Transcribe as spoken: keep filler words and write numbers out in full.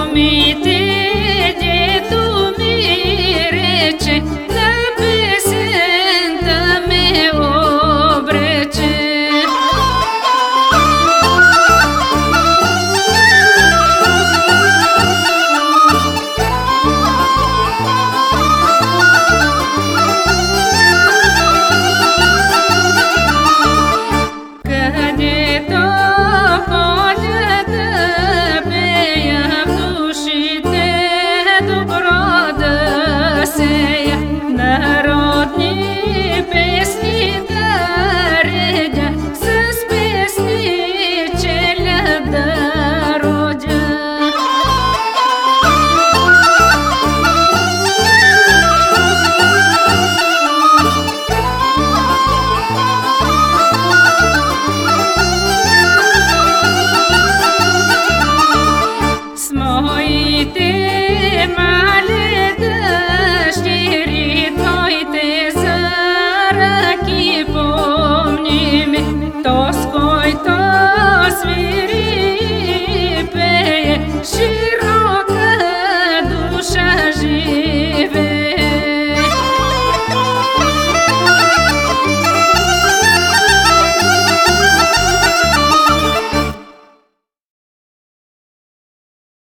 думите, дето ми рече, на песента ме обрече. Където ходя да пея в душите, добро да сея, народни песни да редя, с песни челя да родя. С моите мали дъщери, твоите за ръки помни ме, то с който свири